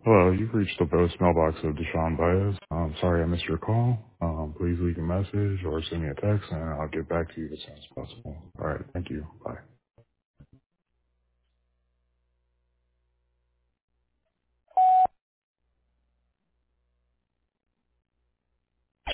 Hello, you've reached the voicemail box of Deshaun Baez. I'm sorry I missed your call. Please leave a message or send me a text and I'll get back to you as soon as possible. All right, thank you. Bye.